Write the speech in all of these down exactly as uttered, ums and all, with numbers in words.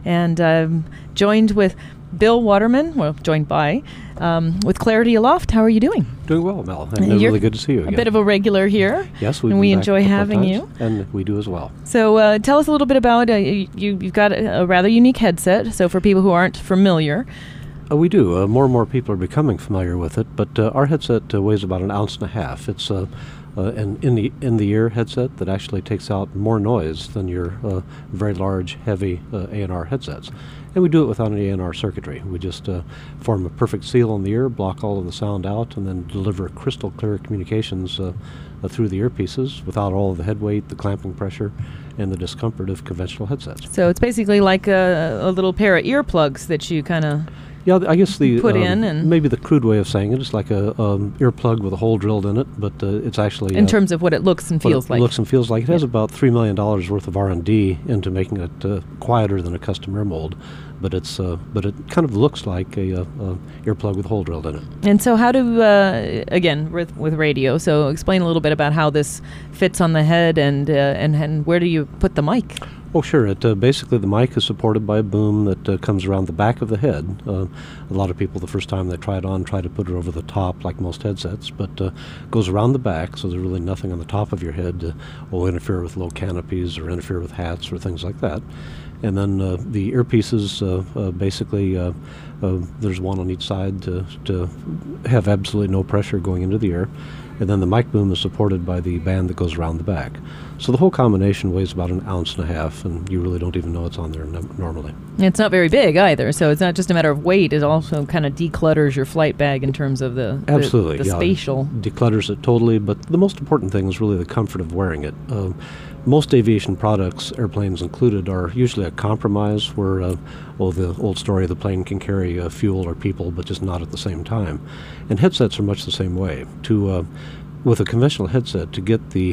and I'm joined with Bill Waterman, well, joined by, um, with Clarity Aloft. How are you doing? Doing well, Mel. And uh, really good to see you again. A bit of a regular here. Yes, we've and been we back enjoy a couple having of you. times, and we do as well. So uh, tell us a little bit about, uh, you, you've got a, a rather unique headset, so for people who aren't familiar. Uh, we do. Uh, more and more people are becoming familiar with it, but uh, our headset uh, weighs about an ounce and a half. It's uh, uh, an in the in the ear headset that actually takes out more noise than your uh, very large, heavy uh, A N R headsets. And we do it without any A N R circuitry. We just uh, form a perfect seal in the ear, block all of the sound out, and then deliver crystal clear communications uh, uh, through the earpieces without all of the head weight, the clamping pressure, and the discomfort of conventional headsets. So it's basically like a, a little pair of earplugs that you kind of Yeah, I guess the put um, in, and maybe the crude way of saying it is like a um, earplug with a hole drilled in it, but uh, it's actually in uh, terms of what it looks and what feels it like. looks and feels like. It has Yeah. about three million dollars worth of R and D into making it uh, quieter than a custom ear mold, but it's uh, but it kind of looks like a, uh, uh, earplug with a hole drilled in it. And so how do, uh, again, with, with radio, so explain a little bit about how this fits on the head, and, uh, and, and where do you put the mic? Oh, sure. It uh, basically, the mic is supported by a boom that uh, comes around the back of the head. Uh, a lot of people, the first time they try it on, try to put it over the top, like most headsets, but uh, goes around the back, so there's really nothing on the top of your head to will interfere with low canopies or interfere with hats or things like that. And then uh, the earpieces, uh, uh, basically, uh, uh, there's one on each side to, to have absolutely no pressure going into the ear. And then the mic boom is supported by the band that goes around the back. So the whole combination weighs about an ounce and a half, and you really don't even know it's on there n- normally. It's not very big either, so it's not just a matter of weight. It also kind of declutters your flight bag in terms of the, the, Absolutely, the yeah. spatial. Declutters it totally, but the most important thing is really the comfort of wearing it. Uh, most aviation products, airplanes included, are usually a compromise where, uh, well, the old story of the plane can carry uh, fuel or people, but just not at the same time. And headsets are much the same way. To uh, with a conventional headset, to get the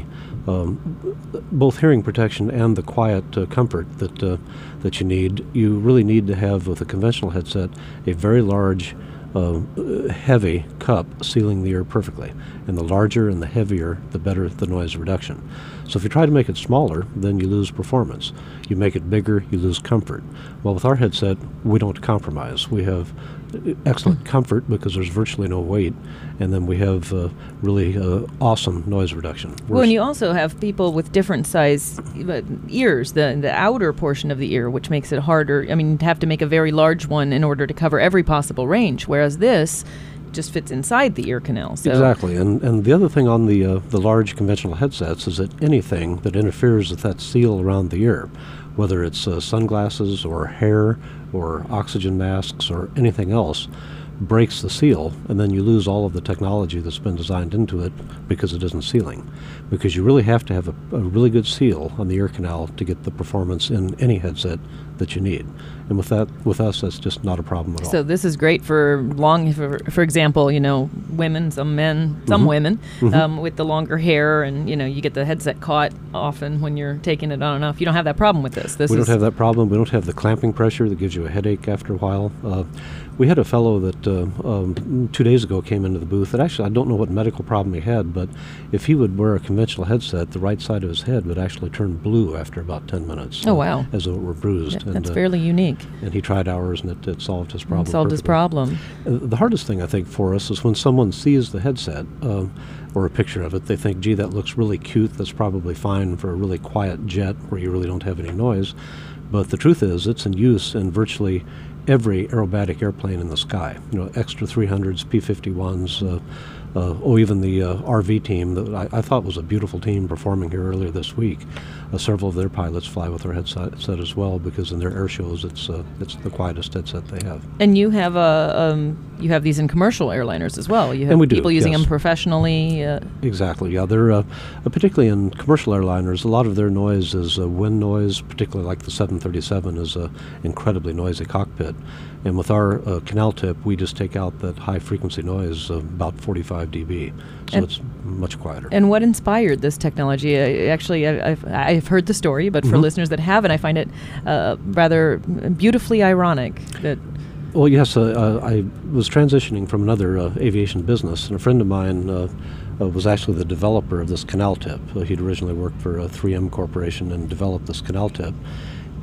um, both hearing protection and the quiet uh, comfort that uh, that you need, you really need to have, with a conventional headset, a very large, uh, heavy cup sealing the ear perfectly. And the larger and the heavier, the better the noise reduction. So if you try to make it smaller, then you lose performance. You make it bigger, you lose comfort. Well, with our headset, we don't compromise. We have excellent comfort because there's virtually no weight, and then we have uh, really uh, awesome noise reduction. Well, and you also have people with different size uh, ears, the the outer portion of the ear, which makes it harder. I mean, you'd have to make a very large one in order to cover every possible range, whereas this just fits inside the ear canal. So. Exactly, and and the other thing on the uh, the large conventional headsets is that anything that interferes with that seal around the ear, whether it's uh, sunglasses or hair or oxygen masks or anything else, breaks the seal, and then you lose all of the technology that's been designed into it because it isn't sealing. Because you really have to have a, a really good seal on the ear canal to get the performance in any headset that you need. And with that, with us, that's just not a problem at all. So this is great for long, for, for example, you know, women, some men, some Mm-hmm. women, Mm-hmm. um, with the longer hair, and, you know, you get the headset caught often when you're taking it on and off. You don't have that problem with this. This we is don't have that problem. We don't have the clamping pressure that gives you a headache after a while. Uh, we had a fellow that uh, um, two days ago came into the booth, and actually I don't know what medical problem he had, but if he would wear a conventional headset, the right side of his head would actually turn blue after about ten minutes. Oh, wow. As though it were bruised. Yeah, that's and, uh, fairly unique. And he tried ours, and it, it solved his problem. Solved his perfectly. problem. Uh, the hardest thing, I think, for us is when someone sees the headset um, or a picture of it, they think, gee, that looks really cute. That's probably fine for a really quiet jet where you really don't have any noise. But the truth is, it's in use in virtually every aerobatic airplane in the sky. You know, extra three hundreds, P fifty-ones, uh, uh, oh, even the uh, R V team that I, I thought was a beautiful team performing here earlier this week. Uh, several of their pilots fly with their headset set as well, because in their air shows, it's uh, it's the quietest headset they have. And you have a um, you have these in commercial airliners as well. You have And we do, people using yes. them professionally. Uh, Exactly, yeah. They're, uh, uh, particularly in commercial airliners, a lot of their noise is uh, wind noise, particularly like the seven thirty-seven is an incredibly noisy cockpit. And with our uh, canal tip, we just take out that high-frequency noise of about forty-five decibels, so And- it's much quieter. And what inspired this technology? I, actually, I, I've, I've heard the story, but for Mhm. listeners that haven't, I find it uh, rather beautifully ironic that. Well, yes, uh, uh, I was transitioning from another uh, aviation business, and a friend of mine uh, uh, was actually the developer of this canal tip. Uh, he'd originally worked for uh, three M Corporation and developed this canal tip.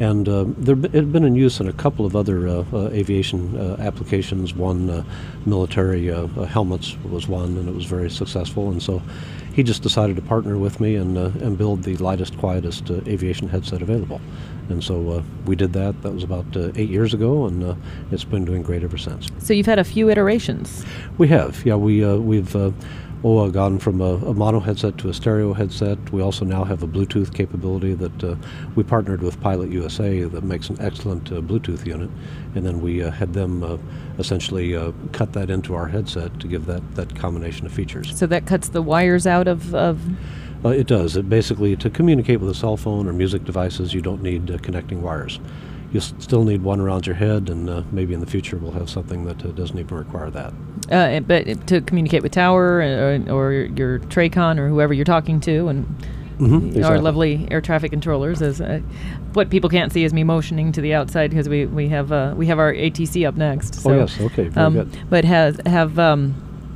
And uh, there b- it had been in use in a couple of other uh, uh, aviation uh, applications. One, uh, military uh, uh, helmets was one, and it was very successful. And so he just decided to partner with me and uh, and build the lightest, quietest uh, aviation headset available. And so uh, we did that. That was about uh, eight years ago, and uh, it's been doing great ever since. So you've had a few iterations. We have, yeah. We uh, we've uh, oh uh, gone from a, a mono headset to a stereo headset. We also now have a Bluetooth capability that uh, we partnered with Pilot U S A that makes an excellent uh, Bluetooth unit, and then we uh, had them uh, essentially uh, cut that into our headset to give that that combination of features. So that cuts the wires out of. of Uh, it does. It basically, to communicate with a cell phone or music devices, you don't need uh, connecting wires. You s- still need one around your head, and uh, maybe in the future we'll have something that uh, doesn't even require that. Uh, but to communicate with Tower or, or your Tracon or whoever you're talking to, and Mm-hmm, exactly. our lovely air traffic controllers, as uh, what people can't see is me motioning to the outside because we we have uh, we have our A T C up next. So, oh yes, okay, very um, good. But has have. Um,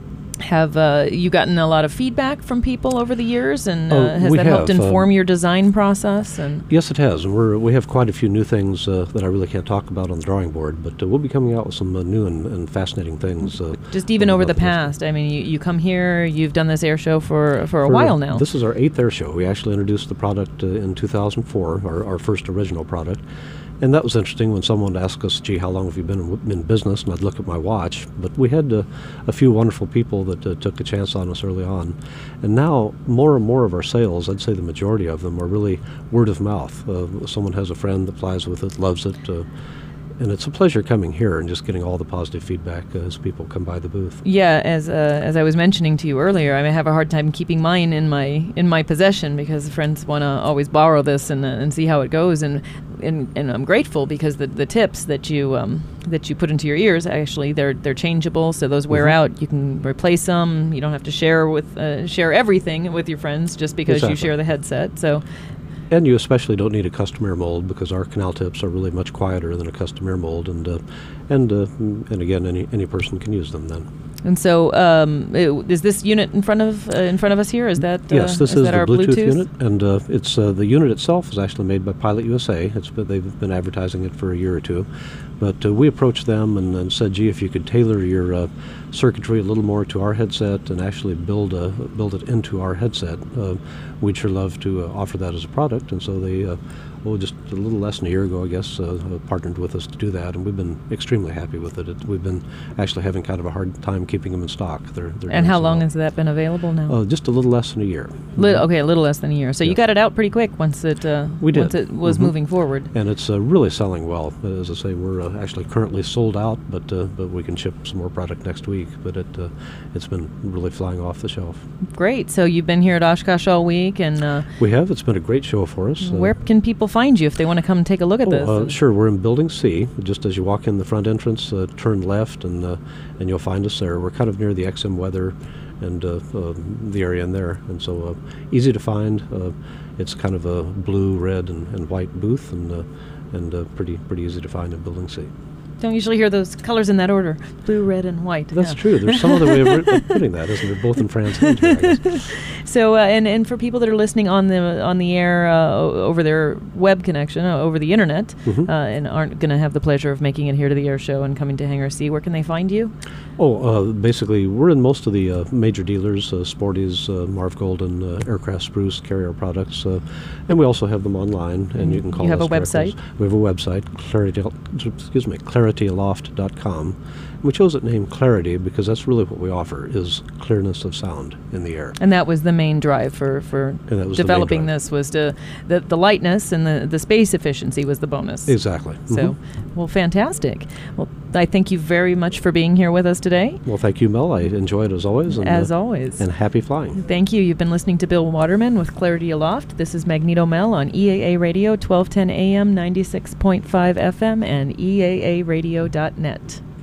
Have uh, you gotten a lot of feedback from people over the years, and uh, Oh, has we that helped have, inform um, your design process? And Yes, it has. And we're, we have quite a few new things uh, that I really can't talk about on the drawing board, but uh, we'll be coming out with some uh, new and, and fascinating things. Uh, just even over the about next past, I mean, you, you come here, you've done this air show for for a For- while now. This is our eighth air show. We actually introduced the product uh, in two thousand four, our, our first original product. And that was interesting when someone would ask us, gee, how long have you been in, in business? And I'd look at my watch. But we had uh, a few wonderful people that uh, took a chance on us early on. And now more and more of our sales, I'd say the majority of them, are really word of mouth. Uh, someone has a friend that flies with it, loves it. Uh, and it's a pleasure coming here and just getting all the positive feedback uh, as people come by the booth. Yeah, as uh, as I was mentioning to you earlier, I mean, I have a hard time keeping mine in my in my possession because friends want to always borrow this and uh, and see how it goes, and and, and I'm grateful because the, the tips that you um, that you put into your ears, actually they're they're changeable, so those wear Mhm. out. You can replace them. You don't have to share with uh, share everything with your friends just because you Exactly. share the headset. So. And you especially don't need a custom air mold because our canal tips are really much quieter than a custom air mold, and uh, and uh, and again, any any person can use them then. And so, um, i- is this unit in front of uh, in front of us here? Is that uh, Yes, this is, that the our Bluetooth, Bluetooth unit, and uh, it's uh, the unit itself is actually made by Pilot U S A. It's been, they've been advertising it for a year or two, but uh, we approached them and, and said, "Gee, if you could tailor your uh, circuitry a little more to our headset and actually build a, build it into our headset, uh, we'd sure love to uh, offer that as a product." And so they, uh, well, just a little less than a year ago, I guess, uh, partnered with us to do that, and we've been extremely happy with it. it. We've been actually having kind of a hard time keeping them in stock. They're, they're And doing how so long well. has that been available now? Uh, just a little less than a year. Li- okay, a little less than a year. So you Yes. got it out pretty quick once it uh, We did. once it was Mhm. moving forward. And it's uh, really selling well. Uh, As I say, we're uh, actually currently sold out, but uh, but we can ship some more product next week. But it uh, it's been really flying off the shelf. Great. So you've been here at Oshkosh all week, and uh, We have. It's been a great show for us. Uh, where can people find you if they want to come and take a look at oh, this? uh, sure. We're in Building C. Just as you walk in the front entrance, uh, turn left, and uh, and you'll find us there. We're kind of near the X M Weather and uh, uh, the area in there, and so uh, easy to find. Uh, it's kind of a blue, red, and, and white booth, and uh, and uh, pretty pretty easy to find in Building C. Don't usually hear those colors in that order: blue, red, and white. That's Yeah. true. There's some other way of ri- of putting that, isn't there? Both in France and here, I guess. So, uh, and and for people that are listening on the on the air uh, o- over their web connection, uh, over the internet, Mhm. uh, and aren't going to have the pleasure of making it here to the air show and coming to Hangar C, where can they find you? Oh, uh, basically, we're in most of the uh, major dealers, uh, Sporties, uh, Marv Golden, uh, Aircraft Spruce, carry our products, uh, and we also have them online, and you can call You have us a directly. website? We have a website, Clarity, excuse me, clarity aloft dot com. We chose that name Clarity because that's really what we offer, is clearness of sound in the air. And that was the main drive for, for And that was the main developing drive. this, was to the, the lightness and the, the space efficiency was the bonus. Exactly. So, Mhm. well, fantastic. Well, I thank you very much for being here with us today. Well, thank you, Mel. I enjoy it as always. And, As uh, always. And happy flying. Thank you. You've been listening to Bill Waterman with Clarity Aloft. This is Magneto Mel on E A A Radio, twelve ten A M, ninety-six point five F M, and E A A radio dot net.